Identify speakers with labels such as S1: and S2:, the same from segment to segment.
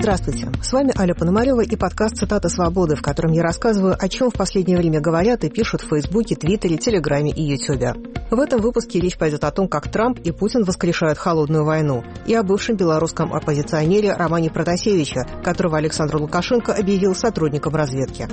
S1: Здравствуйте, с вами Аля Пономарева и подкаст «Цитаты свободы», в котором я рассказываю, о чем в последнее время говорят и пишут в Фейсбуке, Твиттере, Телеграме и Ютубе. В этом выпуске речь пойдет о том, как Трамп и Путин воскрешают холодную войну, и о бывшем белорусском оппозиционере Романе Протасевиче, которого Александр Лукашенко объявил сотрудником разведки.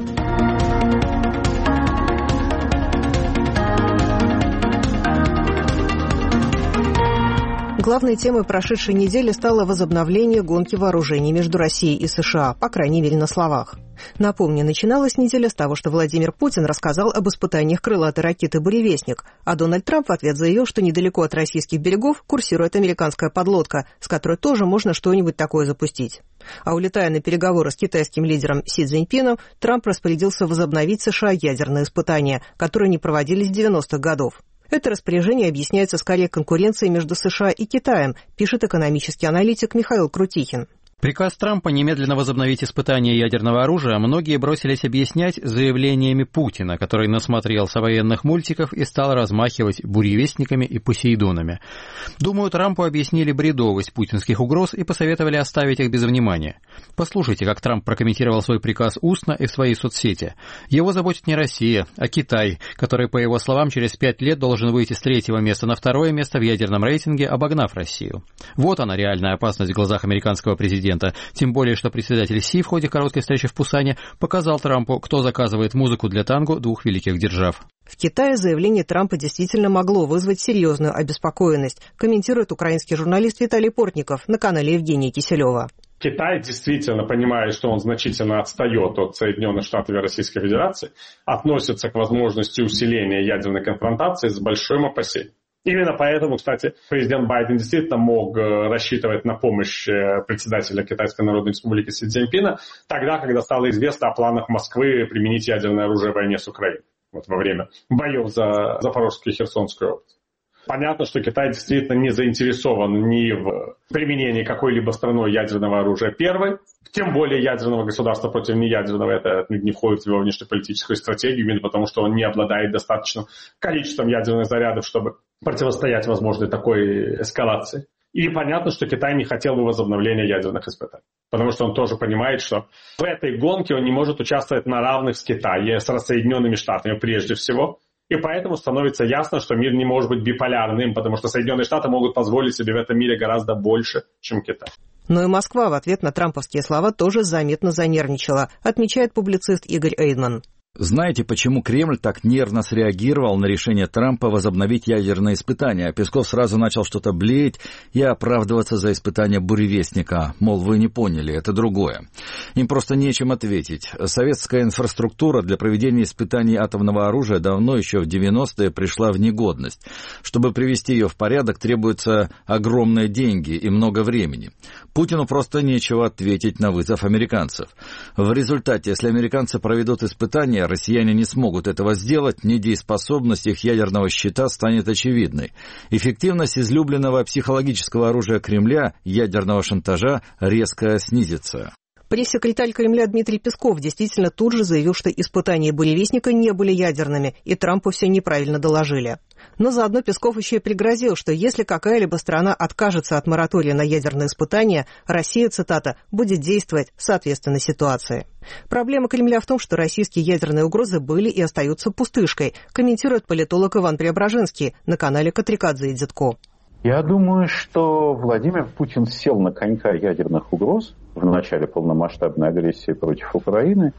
S1: Главной темой прошедшей недели стало возобновление гонки вооружений между Россией и США, по крайней мере, на словах. Напомню, начиналась неделя с того, что Владимир Путин рассказал об испытаниях крылатой ракеты «Буревестник», а Дональд Трамп в ответ заявил, что недалеко от российских берегов курсирует американская подлодка, с которой тоже можно что-нибудь такое запустить. А улетая на переговоры с китайским лидером Си Цзиньпином, Трамп распорядился возобновить США ядерные испытания, которые не проводились с 90-х годов. Это распоряжение объясняется скорее конкуренцией между США и Китаем, пишет экономический аналитик Михаил Крутихин.
S2: Приказ Трампа немедленно возобновить испытания ядерного оружия многие бросились объяснять заявлениями Путина, который насмотрелся военных мультиков и стал размахивать буревестниками и посейдонами. Думаю, Трампу объяснили бредовость путинских угроз и посоветовали оставить их без внимания. Послушайте, как Трамп прокомментировал свой приказ устно и в своей соцсети. Его заботит не Россия, а Китай, который, по его словам, через 5 лет должен выйти с 3-го места на 2-е место в ядерном рейтинге, обогнав Россию. Вот она, реальная опасность в глазах американского президента. Тем более, что председатель Си в ходе короткой встречи в Пусане показал Трампу, кто заказывает музыку для танго двух великих держав.
S1: В Китае заявление Трампа действительно могло вызвать серьезную обеспокоенность, комментирует украинский журналист Виталий Портников на канале Евгения Киселева.
S3: Китай действительно понимает, что он значительно отстает от Соединенных Штатов и Российской Федерации, относится к возможности усиления ядерной конфронтации с большим опасением. Именно поэтому, кстати, президент Байден действительно мог рассчитывать на помощь председателя Китайской Народной Республики Си Цзиньпина тогда, когда стало известно о планах Москвы применить ядерное оружие в войне с Украиной, во время боев за Запорожскую и Херсонскую область. Понятно, что Китай действительно не заинтересован ни в применении какой-либо страной ядерного оружия первой, тем более ядерного государства против неядерного. Это не входит в его внешнеполитическую стратегию, именно потому что он не обладает достаточным количеством ядерных зарядов, чтобы противостоять возможной такой эскалации. И понятно, что Китай не хотел бы возобновления ядерных испытаний, потому что он тоже понимает, что в этой гонке он не может участвовать на равных с Китаем, с Соединенными Штатами прежде всего. И поэтому становится ясно, что мир не может быть биполярным, потому что Соединенные Штаты могут позволить себе в этом мире гораздо больше, чем Китай.
S1: Но и Москва в ответ на трамповские слова тоже заметно занервничала, отмечает публицист Игорь Эйдман.
S4: Знаете, почему Кремль так нервно среагировал на решение Трампа возобновить ядерные испытания? Песков сразу начал что-то блеять и оправдываться за испытания буревестника. Мол, вы не поняли, это другое. Им просто нечем ответить. Советская инфраструктура для проведения испытаний атомного оружия давно еще в 90-е пришла в негодность. Чтобы привести ее в порядок, требуются огромные деньги и много времени. Путину просто нечего ответить на вызов американцев. В результате, если американцы проведут испытания, россияне не смогут этого сделать, недееспособность их ядерного щита станет очевидной. Эффективность излюбленного психологического оружия Кремля, ядерного шантажа, резко снизится.
S1: Пресс-секретарь Кремля Дмитрий Песков действительно тут же заявил, что испытания буревестника не были ядерными, и Трампу все неправильно доложили. Но заодно Песков еще и пригрозил, что если какая-либо страна откажется от моратория на ядерные испытания, Россия, цитата, будет действовать соответственно ситуации. Проблема Кремля в том, что российские ядерные угрозы были и остаются пустышкой, комментирует политолог Иван Преображенский на канале Катрикадзе и Дзитко.
S5: Я думаю, что Владимир Путин сел на конька ядерных угроз в начале полномасштабной агрессии против Украины,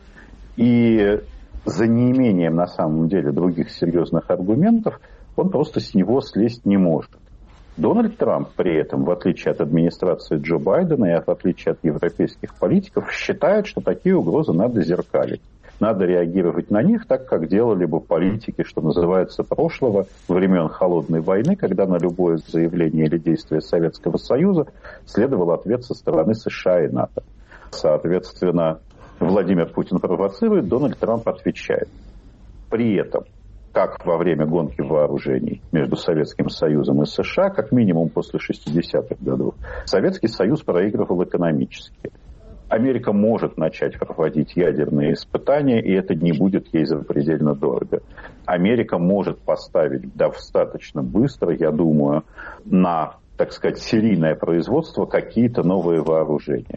S5: и за неимением на самом деле других серьезных аргументов он просто с него слезть не может. Дональд Трамп при этом, в отличие от администрации Джо Байдена и в отличие от европейских политиков, считает, что такие угрозы надо зеркалить. Надо реагировать на них так, как делали бы политики, что называется, прошлого, времен Холодной войны, когда на любое заявление или действие Советского Союза следовал ответ со стороны США и НАТО. Соответственно, Владимир Путин провоцирует, Дональд Трамп отвечает. При этом, как во время гонки вооружений между Советским Союзом и США, как минимум после 60-х годов, Советский Союз проигрывал экономически. Америка может начать проводить ядерные испытания, и это не будет ей запредельно дорого. Америка может поставить достаточно быстро, я думаю, на, так сказать, серийное производство какие-то новые вооружения.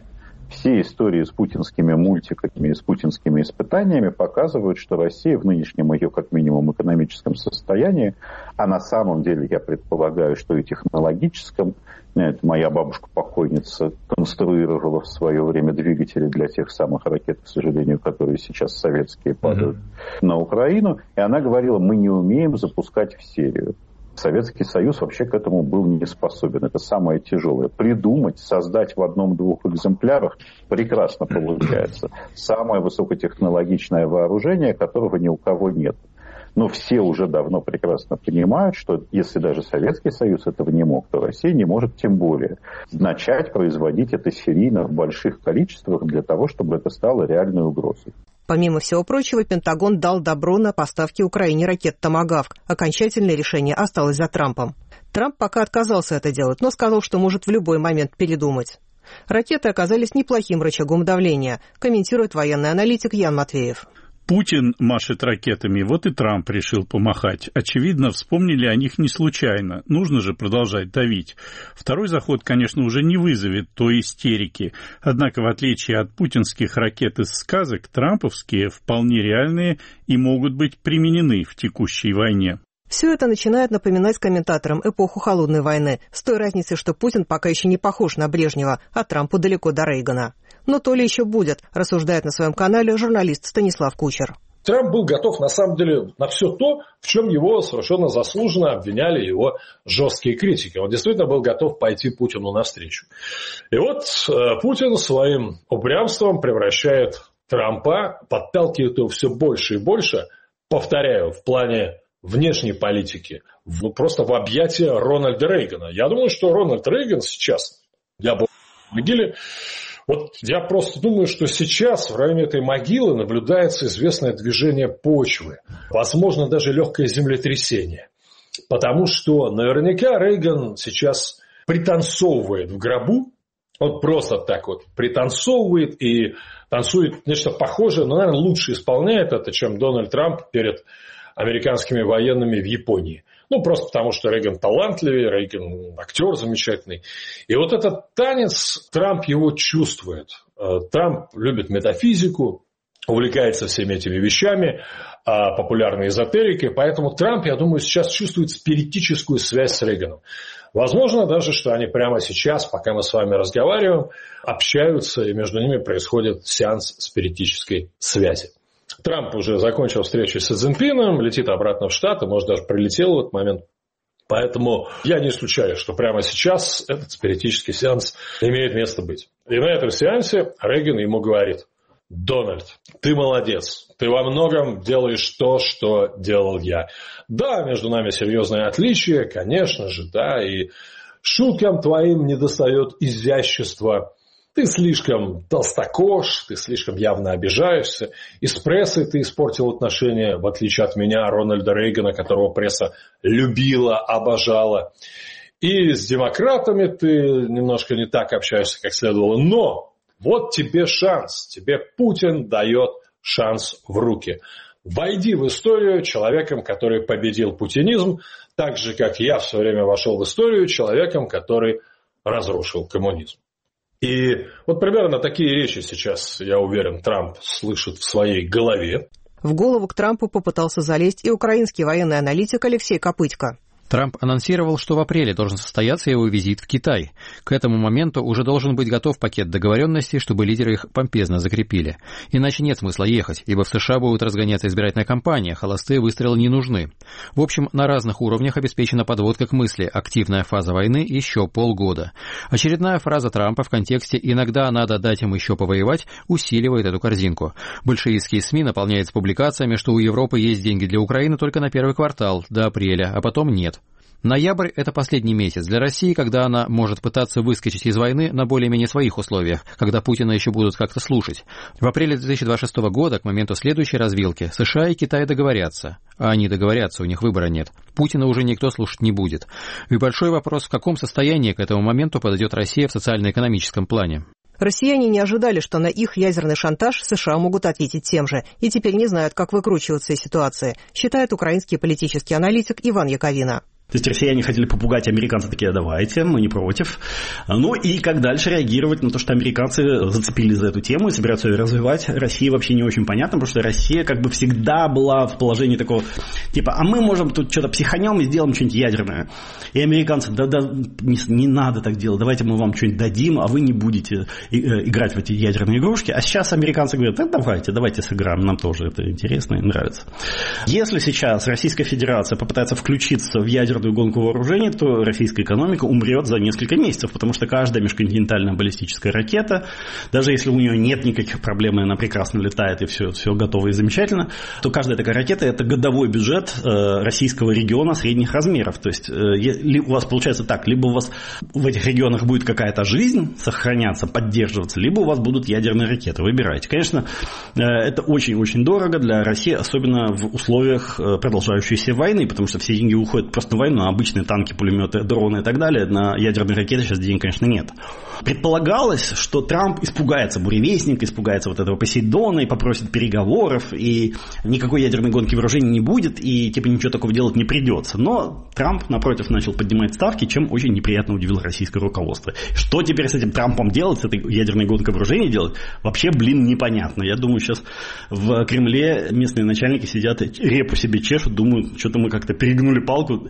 S5: Все истории с путинскими мультиками и с путинскими испытаниями показывают, что Россия в нынешнем ее, как минимум, экономическом состоянии, а на самом деле, я предполагаю, что и технологическом, моя бабушка-покойница конструировала в свое время двигатели для тех самых ракет, к сожалению, которые сейчас советские падают на Украину, и она говорила, мы не умеем запускать в серию. Советский Союз вообще к этому был не способен. Это самое тяжелое. Придумать, создать в одном-двух экземплярах прекрасно получается. Самое высокотехнологичное вооружение, которого ни у кого нет. Но все уже давно прекрасно понимают, что если даже Советский Союз этого не мог, то Россия не может тем более начать производить это серийно в больших количествах для того, чтобы это стало реальной угрозой.
S1: Помимо всего прочего, Пентагон дал добро на поставки Украине ракет «Томагавк». Окончательное решение осталось за Трампом. Трамп пока отказался это делать, но сказал, что может в любой момент передумать. Ракеты оказались неплохим рычагом давления, комментирует военный аналитик Ян Матвеев.
S6: Путин машет ракетами, вот и Трамп решил помахать. Очевидно, вспомнили о них не случайно. Нужно же продолжать давить. Второй заход, конечно, уже не вызовет той истерики. Однако, в отличие от путинских ракет из сказок, трамповские вполне реальные и могут быть применены в текущей войне.
S1: Все это начинает напоминать комментаторам эпоху Холодной войны, с той разницей, что Путин пока еще не похож на Брежнева, а Трампу далеко до Рейгана. Но то ли еще будет, рассуждает на своем канале журналист Станислав Кучер.
S7: Трамп был готов, на самом деле, на все то, в чем его совершенно заслуженно обвиняли его жесткие критики. Он действительно был готов пойти Путину навстречу. И вот Путин своим упрямством превращает Трампа, подталкивает его все больше и больше, повторяю, в плане внешней политики, просто в объятия Рональда Рейгана. Я думаю, что Рональд Рейган сейчас, я был в могиле, вот я просто думаю, что сейчас в районе этой могилы наблюдается известное движение почвы. Возможно, даже легкое землетрясение. Потому что наверняка Рейган сейчас пританцовывает в гробу. Он просто так вот пританцовывает и танцует нечто похожее, но, наверное, лучше исполняет это, чем Дональд Трамп перед американскими военными в Японии. Ну, просто потому, что Рейган талантливее, Рейган актер замечательный. И вот этот танец, Трамп его чувствует. Трамп любит метафизику, увлекается всеми этими вещами, популярной эзотерикой. Поэтому Трамп, я думаю, сейчас чувствует спиритическую связь с Рейганом. Возможно даже, что они прямо сейчас, пока мы с вами разговариваем, общаются, и между ними происходит сеанс спиритической связи. Трамп уже закончил встречу с Си Цзиньпином, летит обратно в Штаты, может, даже прилетел в этот момент. Поэтому я не исключаю, что прямо сейчас этот спиритический сеанс имеет место быть. И на этом сеансе Рейган ему говорит: Дональд, ты молодец, ты во многом делаешь то, что делал я. Да, между нами серьезное отличие, конечно же, да, и шуткам твоим недостает изящества. Ты слишком толстокож, ты слишком явно обижаешься. И с прессой ты испортил отношения, в отличие от меня, Рональда Рейгана, которого пресса любила, обожала. И с демократами ты немножко не так общаешься, как следовало. Но вот тебе шанс, тебе Путин дает шанс в руки. Войди в историю человеком, который победил путинизм, так же, как я в свое время вошел в историю человеком, который разрушил коммунизм. И вот примерно такие речи сейчас, я уверен, Трамп слышит в своей голове.
S1: В голову к Трампу попытался залезть и украинский военный аналитик Алексей Копытько.
S2: Трамп анонсировал, что в апреле должен состояться его визит в Китай. К этому моменту уже должен быть готов пакет договоренностей, чтобы лидеры их помпезно закрепили. Иначе нет смысла ехать, ибо в США будут разгоняться избирательная кампания, холостые выстрелы не нужны. В общем, на разных уровнях обеспечена подводка к мысли «активная фаза войны еще полгода». Очередная фраза Трампа в контексте «иногда надо дать им еще повоевать» усиливает эту корзинку. Большевистские СМИ наполняются публикациями, что у Европы есть деньги для Украины только на первый квартал, до апреля, а потом нет. Ноябрь – это последний месяц для России, когда она может пытаться выскочить из войны на более-менее своих условиях, когда Путина еще будут как-то слушать. В апреле 2026 года, к моменту следующей развилки, США и Китай договорятся. А они договорятся, у них выбора нет. Путина уже никто слушать не будет. И большой вопрос, в каком состоянии к этому моменту подойдет Россия в социально-экономическом плане.
S1: Россияне не ожидали, что на их ядерный шантаж США могут ответить тем же, и теперь не знают, как выкручиваться из ситуации, считает украинский политический аналитик Иван Яковина.
S8: То есть россияне хотели попугать, американцы такие: давайте, мы не против. Ну и как дальше реагировать на то, что американцы зацепились за эту тему и собираются ее развивать. России вообще не очень понятно, потому что Россия как бы всегда была в положении такого, типа, а мы можем тут что-то психанем и сделаем что-нибудь ядерное. И американцы: да, не надо так делать, давайте мы вам что-нибудь дадим, а вы не будете играть в эти ядерные игрушки. А сейчас американцы говорят: да, давайте сыграем, нам тоже это интересно и нравится. Если сейчас Российская Федерация попытается включиться в ядерную гонку вооружений, то российская экономика умрет за несколько месяцев, потому что каждая межконтинентальная баллистическая ракета, даже если у нее нет никаких проблем, и она прекрасно летает, и все готово и замечательно, то каждая такая ракета – это годовой бюджет российского региона средних размеров. То есть у вас получается так: либо у вас в этих регионах будет какая-то жизнь сохраняться, поддерживаться, либо у вас будут ядерные ракеты. Выбирайте. Конечно, это очень-очень дорого для России, особенно в условиях продолжающейся войны, потому что все деньги уходят просто на войну, а обычные танки, пулеметы, дроны и так далее, на ядерные ракеты сейчас денег, конечно, нет. Предполагалось, что Трамп испугается буревестника, испугается вот этого Посейдона и попросит переговоров, и никакой ядерной гонки вооружений не будет, и типа ничего такого делать не придется. Но Трамп, напротив, начал поднимать ставки, чем очень неприятно удивил российское руководство. Что теперь с этим Трампом делать, с этой ядерной гонкой вооружений делать, вообще, непонятно. Я думаю, сейчас в Кремле местные начальники сидят, репу себе чешут, думают, что-то мы как-то перегнули палку,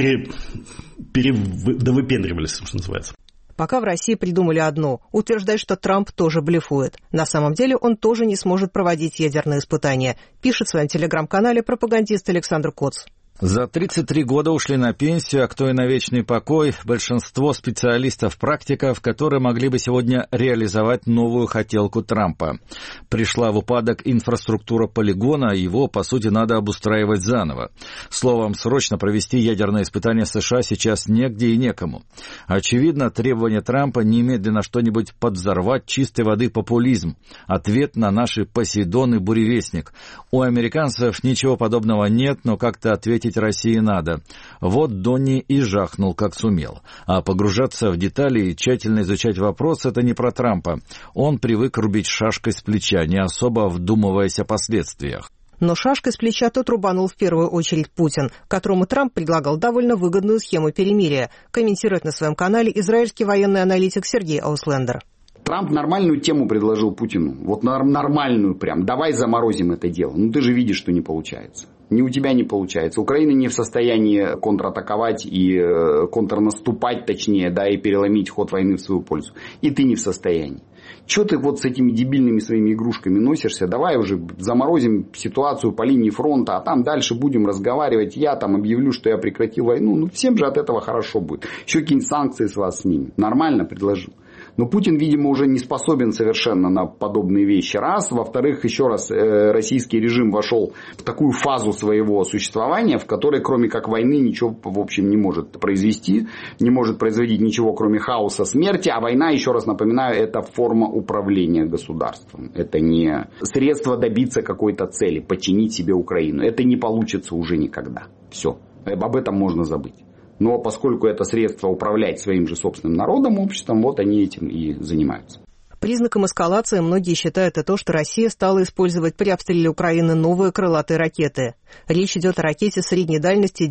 S8: довыпендривались, что называется.
S1: Пока в России придумали одно – утверждать, что Трамп тоже блефует. На самом деле он тоже не сможет проводить ядерные испытания, пишет в своем телеграм-канале пропагандист Александр Коц.
S4: За 33 года ушли на пенсию, а кто и на вечный покой, большинство специалистов-практиков, которые могли бы сегодня реализовать новую хотелку Трампа. Пришла в упадок инфраструктура полигона, его, по сути, надо обустраивать заново. Словом, срочно провести ядерные испытания США сейчас негде и некому. Очевидно, требование Трампа немедленно что-нибудь подвзорвать — чистой воды популизм. Ответ на наши Посейдон и Буревестник. У американцев ничего подобного нет, но как-то ответить России надо. Вот Донни и жахнул, как сумел. А погружаться в детали и тщательно изучать вопрос — это не про Трампа. Он привык рубить шашкой с плеча, не особо вдумываясь о последствиях.
S1: Но шашкой с плеча тут рубанул в первую очередь Путин, которому Трамп предлагал довольно выгодную схему перемирия, комментирует на своем канале израильский военный аналитик Сергей Ауслендер.
S9: Трамп нормальную тему предложил Путину. Вот нормальную прям. Давай заморозим это дело. Ну ты же видишь, что не получается. Ни у тебя не получается. Украина не в состоянии контратаковать и контрнаступать, точнее, да, и переломить ход войны в свою пользу. И ты не в состоянии. Чего ты вот с этими дебильными своими игрушками носишься? Давай уже заморозим ситуацию по линии фронта, а там дальше будем разговаривать. Я там объявлю, что я прекратил войну. Ну всем же от этого хорошо будет. Еще какие-нибудь санкции с вас снимем. Нормально предложил. Но Путин, видимо, уже не способен совершенно на подобные вещи. Раз. Во-вторых, еще раз, российский режим вошел в такую фазу своего существования, в которой, кроме как войны, ничего, в общем, не может произвести. Не может производить ничего, кроме хаоса, смерти. А война, еще раз напоминаю, это форма управления государством. Это не средство добиться какой-то цели, подчинить себе Украину. Это не получится уже никогда. Все. Об этом можно забыть. Но поскольку это средство управлять своим же собственным народом, обществом, вот они этим и занимаются.
S1: Признаком эскалации многие считают и то, что Россия стала использовать при обстреле Украины новые крылатые ракеты. Речь идет о ракете средней дальности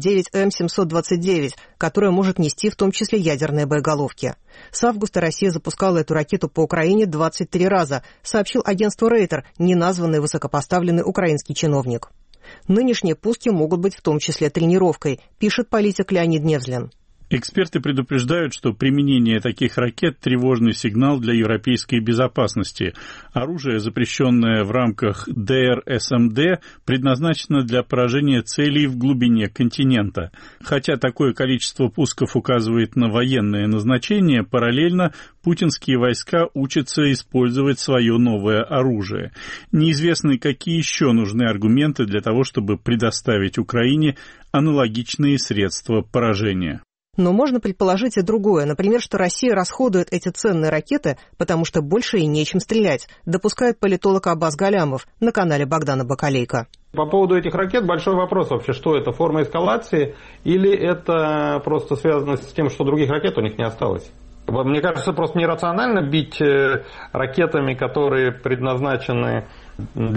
S1: 9М729, которая может нести в том числе ядерные боеголовки. С августа Россия запускала эту ракету по Украине 23 раза, сообщил агентству Рейтер, неназванный высокопоставленный украинский чиновник. Нынешние пуски могут быть в том числе тренировкой, пишет политик Леонид Невзлин.
S6: Эксперты предупреждают, что применение таких ракет – тревожный сигнал для европейской безопасности. Оружие, запрещенное в рамках ДРСМД, предназначено для поражения целей в глубине континента. Хотя такое количество пусков указывает на военное назначение, параллельно путинские войска учатся использовать свое новое оружие. Неизвестно, какие еще нужны аргументы для того, чтобы предоставить Украине аналогичные средства поражения.
S1: Но можно предположить и другое. Например, что Россия расходует эти ценные ракеты, потому что больше и нечем стрелять, допускает политолог Аббас Галямов на канале Богдана Бакалейка.
S10: По поводу этих ракет большой вопрос вообще, что это, форма эскалации или это просто связано с тем, что других ракет у них не осталось? Мне кажется, просто нерационально бить ракетами, которые предназначены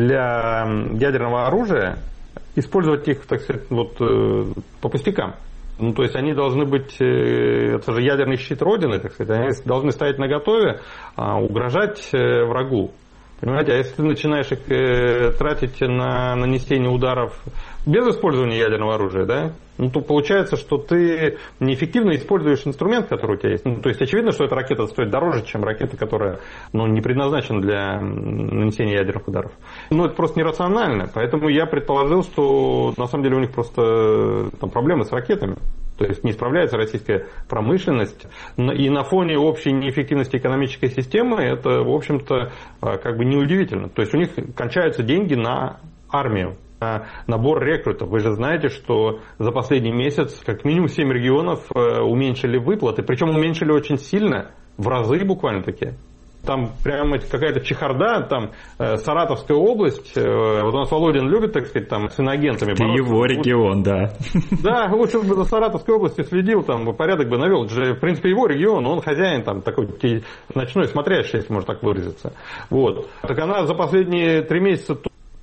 S10: для ядерного оружия, использовать их, так сказать, вот, по пустякам. Ну, то есть они должны быть, это же ядерный щит Родины, так сказать, они должны стоять наготове, угрожать врагу. Понимаете, а если ты начинаешь их тратить на нанесение ударов без использования ядерного оружия, да, ну, то получается, что ты неэффективно используешь инструмент, который у тебя есть. Ну, то есть очевидно, что эта ракета стоит дороже, чем ракета, которая, ну, не предназначена для нанесения ядерных ударов. Ну, это просто нерационально. Поэтому я предположил, что на самом деле у них просто там проблемы с ракетами. То есть не справляется российская промышленность. И на фоне общей неэффективности экономической системы это, в общем-то, как бы неудивительно. То есть у них кончаются деньги на армию, на набор рекрутов. Вы же знаете, что за последний месяц как минимум 7 регионов уменьшили выплаты. Причем уменьшили очень сильно, в разы буквально таки. Там прямо какая-то чехарда, там Саратовская область, вот у нас Володин любит, так сказать, там с иноагентами.
S8: Это его регион, да.
S10: Да, лучше бы за Саратовской областью следил, там порядок бы навел. Это же, в принципе, его регион, он хозяин, там такой ночной смотрящий, если можно так выразиться. Вот. Так она за последние 3 месяца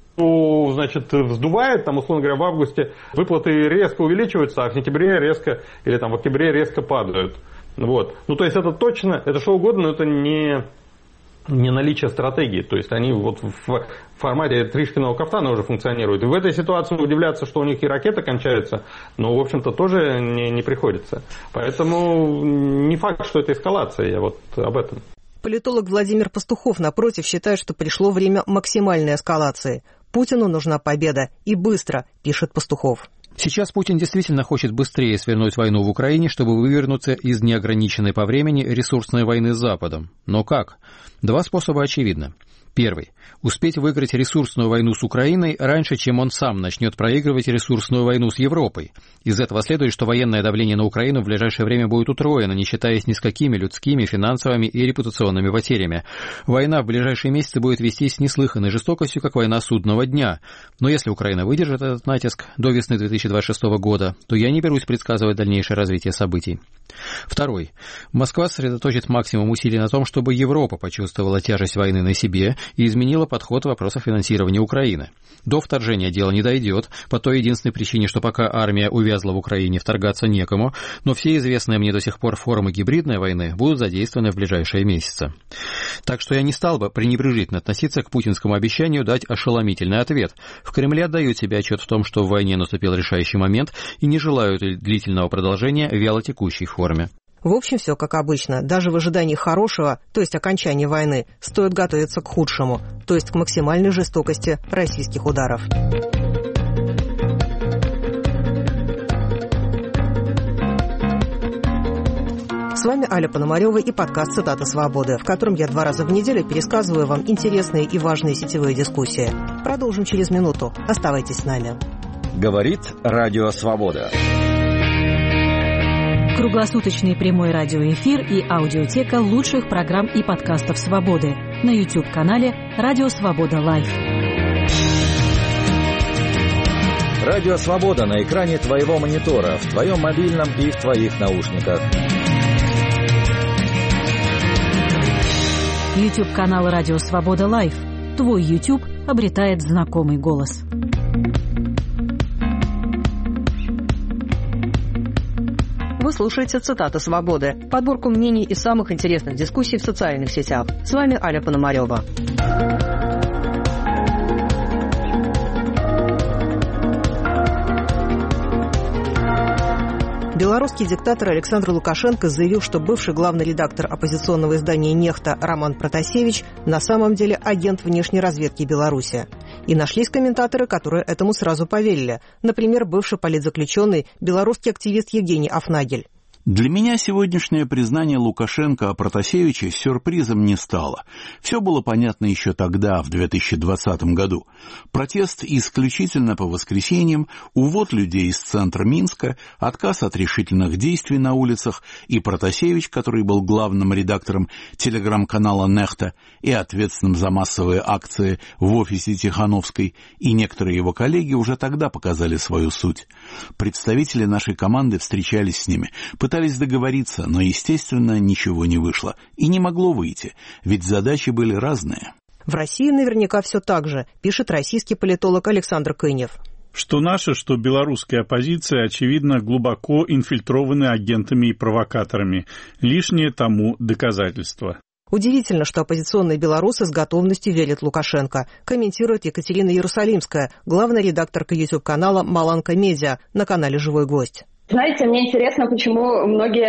S10: значит, вздувает, там, условно говоря, в августе выплаты резко увеличиваются, а в сентябре резко, или там в октябре резко падают. Вот. Ну, то есть это точно, это что угодно, но это не наличие стратегии. То есть они вот в формате Тришкиного кафтана уже функционируют. И в этой ситуации удивляться, что у них и ракеты кончаются, но, в общем-то, тоже не приходится. Поэтому не факт, что это эскалация, я вот об этом.
S1: Политолог Владимир Пастухов, напротив, считает, что пришло время максимальной эскалации. Путину нужна победа. И быстро, пишет Пастухов.
S2: Сейчас Путин действительно хочет быстрее свернуть войну в Украине, чтобы вывернуться из неограниченной по времени ресурсной войны с Западом. Но как? 2 способа очевидны. Первый. Успеть выиграть ресурсную войну с Украиной раньше, чем он сам начнет проигрывать ресурсную войну с Европой. Из этого следует, что военное давление на Украину в ближайшее время будет утроено, не считаясь ни с какими людскими, финансовыми и репутационными потерями. Война в ближайшие месяцы будет вестись с неслыханной жестокостью, как война судного дня. Но если Украина выдержит этот натиск до весны 2026 года, то я не берусь предсказывать дальнейшее развитие событий. Второй. Москва сосредоточит максимум усилий на том, чтобы Европа почувствовала тяжесть войны на себе и изменила подход в вопросах финансирования Украины. До вторжения дело не дойдет, по той единственной причине, что пока армия увязла в Украине, вторгаться некому, но все известные мне до сих пор формы гибридной войны будут задействованы в ближайшие месяцы. Так что я не стал бы пренебрежительно относиться к путинскому обещанию дать ошеломительный ответ. В Кремле отдают себе отчет в том, что в войне наступил решающий момент и не желают длительного продолжения в вялотекущей форме.
S1: В общем, все как обычно. Даже в ожидании хорошего, то есть окончания войны, стоит готовиться к худшему, то есть к максимальной жестокости российских ударов. С вами Аля Пономарева и подкаст «Цитата свободы», в котором я 2 раза в неделю пересказываю вам интересные и важные сетевые дискуссии. Продолжим через минуту. Оставайтесь с нами.
S4: Говорит Радио Свобода.
S11: Круглосуточный прямой радиоэфир и аудиотека лучших программ и подкастов «Свободы» на YouTube-канале «Радио Свобода Лайв».
S4: Радио Свобода на экране твоего монитора, в твоем мобильном и в твоих наушниках.
S11: YouTube-канал «Радио Свобода Лайв». Твой YouTube обретает знакомый голос.
S1: Вы слушаете «Цитаты свободы», подборку мнений и самых интересных дискуссий в социальных сетях. С вами Аля Пономарева. Белорусский диктатор Александр Лукашенко заявил, что бывший главный редактор оппозиционного издания «Нехта» Роман Протасевич на самом деле агент внешней разведки Беларуси. И нашлись комментаторы, которые этому сразу поверили. Например, бывший политзаключенный, белорусский активист Евгений Афнагель.
S12: Для меня сегодняшнее признание Лукашенко о Протасевиче сюрпризом не стало. Все было понятно еще тогда, в 2020 году. Протест исключительно по воскресеньям, увод людей из центра Минска, отказ от решительных действий на улицах, и Протасевич, который был главным редактором телеграм-канала «Нехта» и ответственным за массовые акции в офисе Тихановской, и некоторые его коллеги уже тогда показали свою суть. Представители нашей команды встречались с ними, пытались договориться, но, естественно, ничего не вышло. И не могло выйти, ведь задачи были разные.
S1: В России наверняка все так же, пишет российский политолог Александр Кынев.
S6: Что наша, что белорусская оппозиция, очевидно, глубоко инфильтрованы агентами и провокаторами. Лишнее тому доказательство.
S1: Удивительно, что оппозиционные белорусы с готовностью верят Лукашенко, комментирует Екатерина Иерусалимская, главная редакторка YouTube-канала «Маланка Медиа» на канале «Живой гвоздь».
S13: Знаете, мне интересно, почему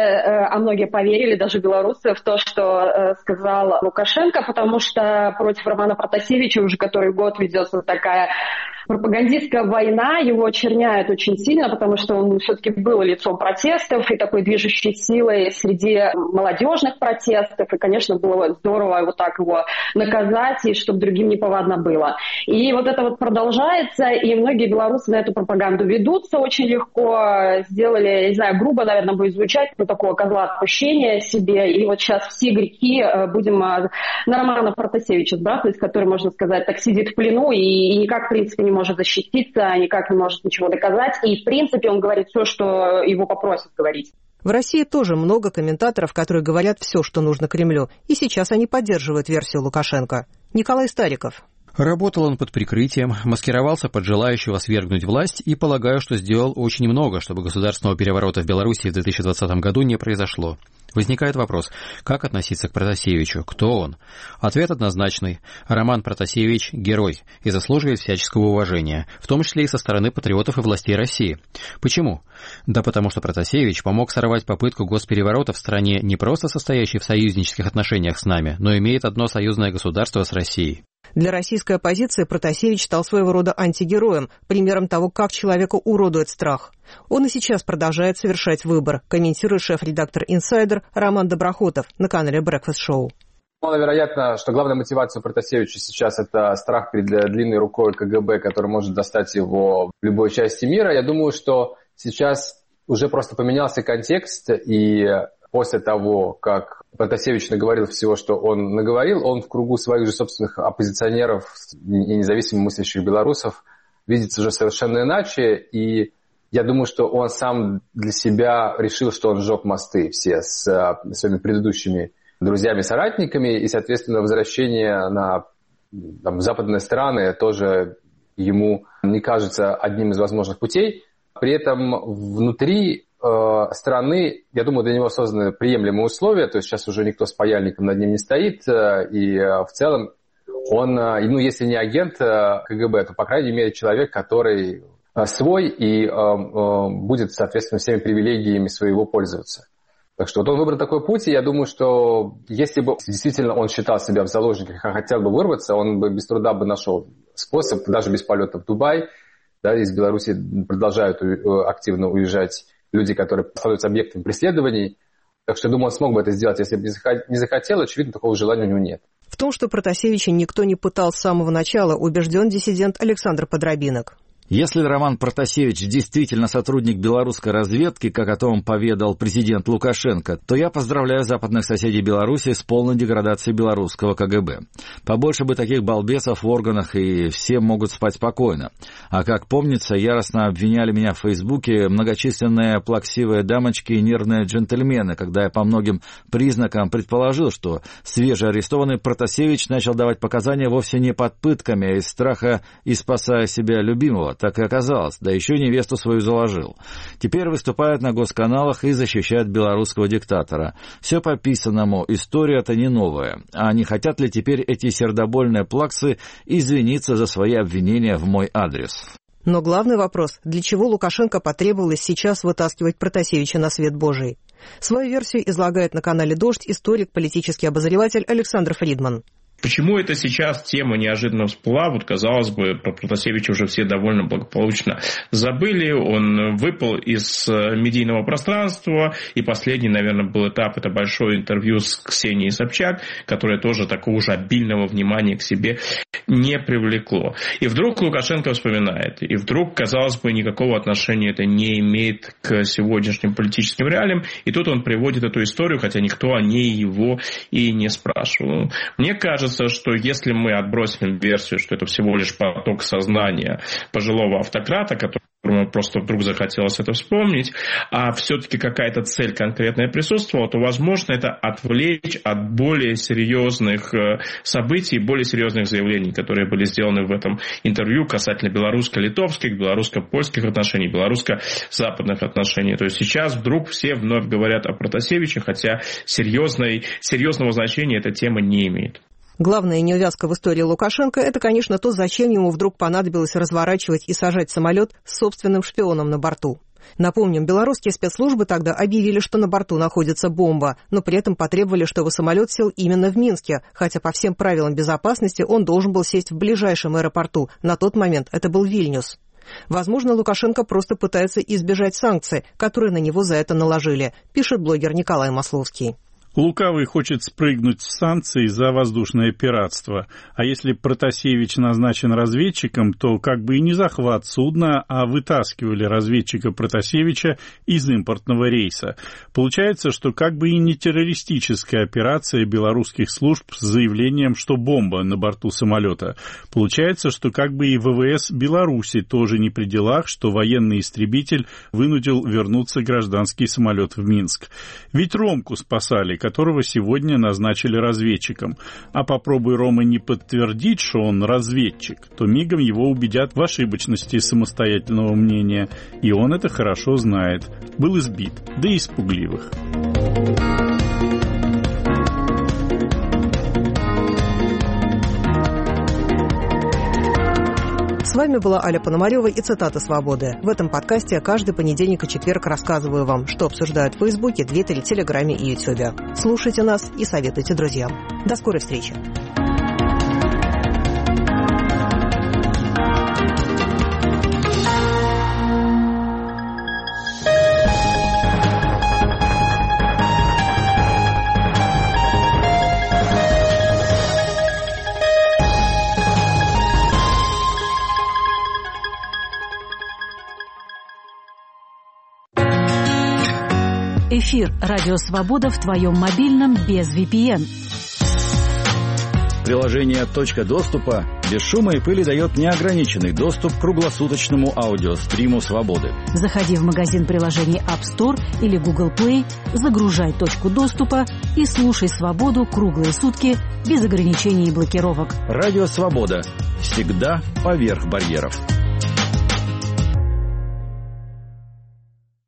S13: многие поверили, даже белорусы, в то, что сказал Лукашенко, потому что против Романа Протасевича уже который год ведется такая пропагандистская война, его очерняют очень сильно, потому что он все-таки был лицом протестов и такой движущей силой среди молодежных протестов, и, конечно, было здорово вот так его наказать, и чтобы другим неповадно было. И вот это вот продолжается, и многие белорусы на эту пропаганду ведутся очень легко, сделали, я не знаю, грубо, наверное, будет звучать, но такого козла отпущения себе, и вот сейчас все грехи будем на Романа Протасевича сбрасывать, который, можно сказать, так сидит в плену и никак, в принципе, не может защититься, никак не может ничего доказать, и, в принципе, он говорит все, что его попросят говорить.
S1: В России тоже много комментаторов, которые говорят все, что нужно Кремлю, и сейчас они поддерживают версию Лукашенко. Николай Стариков.
S2: Работал он под прикрытием, маскировался под желающего свергнуть власть и, полагаю, что сделал очень много, чтобы государственного переворота в Беларуси в 2020 году не произошло. Возникает вопрос, как относиться к Протасевичу, кто он? Ответ однозначный. Роман Протасевич – герой и заслуживает всяческого уважения, в том числе и со стороны патриотов и властей России. Почему? Да потому что Протасевич помог сорвать попытку госпереворота в стране, не просто состоящей в союзнических отношениях с нами, но имеет одно союзное государство с Россией.
S1: Для российской оппозиции Протасевич стал своего рода антигероем, примером того, как человека уродует страх. Он и сейчас продолжает совершать выбор, комментирует шеф-редактор «Инсайдер» Роман Доброхотов на канале Breakfast Show.
S14: Маловероятно, что главная мотивация Протасевича сейчас – это страх перед длинной рукой КГБ, который может достать его в любой части мира. Я думаю, что сейчас уже просто поменялся контекст, и после того, как Протасевич наговорил всего, что он наговорил, он в кругу своих же собственных оппозиционеров и независимо мыслящих белорусов видится уже совершенно иначе. И я думаю, что он сам для себя решил, что он сжег мосты все с своими предыдущими друзьями, соратниками, и, соответственно, возвращение на западные страны тоже ему не кажется одним из возможных путей. При этом внутри страны, я думаю, для него созданы приемлемые условия, то есть сейчас уже никто с паяльником над ним не стоит, и в целом он, если не агент КГБ, то, по крайней мере, человек, который свой и будет, соответственно, всеми привилегиями своего пользоваться. Так что вот он выбрал такой путь, и я думаю, что если бы действительно он считал себя в заложниках и хотел бы вырваться, он бы без труда бы нашел способ, даже без полета в Дубай. Да, из Беларуси продолжают активно уезжать люди, которые становятся объектом преследований. Так что, думаю, он смог бы это сделать, если бы не захотел. Очевидно, такого желания у него нет.
S1: В том, что Протасевича никто не пытал с самого начала, убежден диссидент Александр Подробинок.
S4: Если Роман Протасевич действительно сотрудник белорусской разведки, как о том поведал президент Лукашенко, то я поздравляю западных соседей Беларуси с полной деградацией белорусского КГБ. Побольше бы таких балбесов в органах, и все могут спать спокойно. А как помнится, яростно обвиняли меня в Фейсбуке многочисленные плаксивые дамочки и нервные джентльмены, когда я по многим признакам предположил, что свежеарестованный Протасевич начал давать показания вовсе не под пытками, а из страха и спасая себя любимого. Так и оказалось, да еще невесту свою заложил. Теперь выступает на госканалах и защищает белорусского диктатора. Все по писанному, история-то не новая. А не хотят ли теперь эти сердобольные плаксы извиниться за свои обвинения в мой адрес?
S1: Но главный вопрос, для чего Лукашенко потребовалось сейчас вытаскивать Протасевича на свет Божий? Свою версию излагает на канале «Дождь» историк, политический обозреватель Александр Фридман.
S15: Почему это сейчас тема неожиданно всплыла? Вот, казалось бы, про Протасевича уже все довольно благополучно забыли. Он выпал из медийного пространства. И последний, наверное, был этап. Это большое интервью с Ксенией Собчак, которое тоже такого уже обильного внимания к себе не привлекло. И вдруг Лукашенко вспоминает. И вдруг, казалось бы, никакого отношения это не имеет к сегодняшним политическим реалиям. И тут он приводит эту историю, хотя никто о ней его и не спрашивал. Мне кажется, что если мы отбросим версию, что это всего лишь поток сознания пожилого автократа, который которому просто вдруг захотелось это вспомнить, а все-таки какая-то цель конкретная присутствовала, то, возможно, это отвлечь от более серьезных событий, более серьезных заявлений, которые были сделаны в этом интервью касательно белорусско-литовских, белорусско-польских отношений, белорусско-западных отношений. То есть сейчас вдруг все вновь говорят о Протасевиче, хотя серьезного значения эта тема не имеет.
S1: Главная неувязка в истории Лукашенко – это, конечно, то, зачем ему вдруг понадобилось разворачивать и сажать самолет с собственным шпионом на борту. Напомним, белорусские спецслужбы тогда объявили, что на борту находится бомба, но при этом потребовали, чтобы самолет сел именно в Минске, хотя по всем правилам безопасности он должен был сесть в ближайшем аэропорту. На тот момент это был Вильнюс. Возможно, Лукашенко просто пытается избежать санкций, которые на него за это наложили, пишет блогер Николай Масловский.
S6: Лукавый хочет спрыгнуть с санкций за воздушное пиратство. А если Протасевич назначен разведчиком, то как бы и не захват судна, а вытаскивали разведчика Протасевича из импортного рейса. Получается, что как бы и не террористическая операция белорусских служб с заявлением, что бомба на борту самолета. Получается, что как бы и ВВС Беларуси тоже не при делах, что военный истребитель вынудил вернуться гражданский самолет в Минск. Ведь Ромку спасали, которого сегодня назначили разведчиком. А попробуй Рома не подтвердить, что он разведчик, то мигом его убедят в ошибочности самостоятельного мнения. И он это хорошо знает. Был избит, да и испугливых.
S1: С вами была Аля Пономарева и цитата «Свободы». В этом подкасте каждый понедельник и четверг рассказываю вам, что обсуждают в Фейсбуке, Твиттере, Телеграме и Ютьюбе. Слушайте нас и советуйте друзьям. До скорой встречи.
S11: Эфир «Радио Свобода» в твоем мобильном без VPN.
S4: Приложение «Точка доступа» без шума и пыли дает неограниченный доступ к круглосуточному аудиостриму «Свободы».
S11: Заходи в магазин приложений App Store или Google Play, загружай «Точку доступа» и слушай «Свободу» круглые сутки без ограничений и блокировок.
S4: Радио «Свобода» всегда поверх барьеров.